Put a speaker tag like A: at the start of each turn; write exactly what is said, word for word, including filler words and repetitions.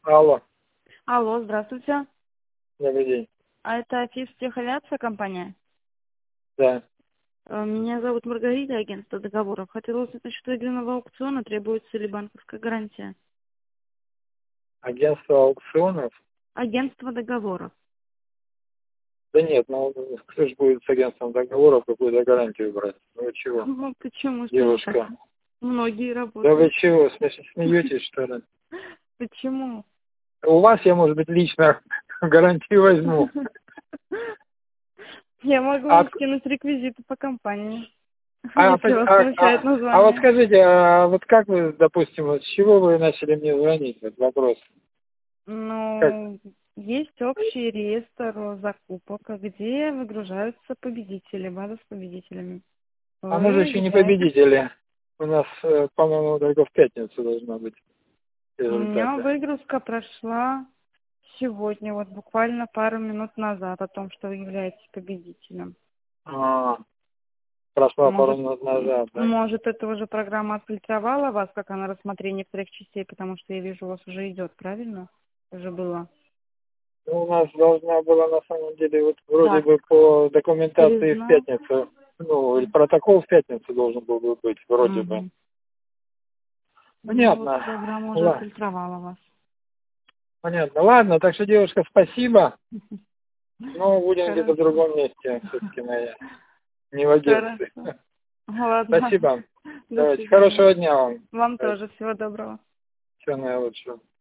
A: Алло,
B: Алло, здравствуйте.
A: добрый день.
B: А это Афиш Техавиация компания?
A: Да.
B: Э, Меня зовут Маргарита, агентство договоров. Хотела узнать насчет веденного аукциона, требуется ли банковская гарантия?
A: Агентство аукционов?
B: Агентство договоров.
A: Да нет, ну кто же будет с агентством договоров какую-то гарантию брать? Ну вы чего,
B: Ну, почему? Что же так?
A: девушка?
B: Многие
A: Да вы
B: работают.
A: чего, смеш- смеетесь что ли?
B: Почему?
A: У вас я, может быть, лично гарантию возьму.
B: Я могу
A: А,
B: вам скинуть реквизиты по компании,
A: а,
B: если
A: а,
B: вас
A: а,
B: смущает
A: а, а вот
B: название.
A: скажите, а вот как вы, допустим, вот с чего вы начали мне звонить? Вот вопрос. Как?
B: Ну, есть общий реестр закупок, где выгружаются победители, база с победителями.
A: А мы же
B: Вы
A: еще не
B: являетесь.
A: победители. У нас, э, по-моему, только в пятницу должно быть
B: У меня
A: результаты.
B: выгрузка прошла сегодня, вот буквально пару минут назад, о том, что вы являетесь победителем.
A: А, прошла пару
B: Может,
A: минут
B: м,
A: назад, да?
B: может, это уже программа отфильтровала вас, как на рассмотрение вторых частей, потому что я вижу, у вас уже идет, правильно? Уже было.
A: Ну, у нас должна была на самом деле вот вроде
B: Так,
A: бы по документации в
B: признал.
A: пятницу, ну, или протокол в пятницу должен был бы быть, вроде бы.
B: Угу. Ну вот
A: Понятно.
B: программа уже
A: Ла-
B: отфильтровала вас.
A: Понятно. Ладно, так что, девушка, спасибо. Но будем где-то в
B: Хорошо.
A: другом месте, все-таки моя, не в агентстве.
B: Хорошо. Ладно.
A: Спасибо.
B: До
A: Давайте.
B: свидания.
A: Хорошего дня вам.
B: Вам
A: Давайте.
B: тоже всего доброго.
A: Всего наилучшего.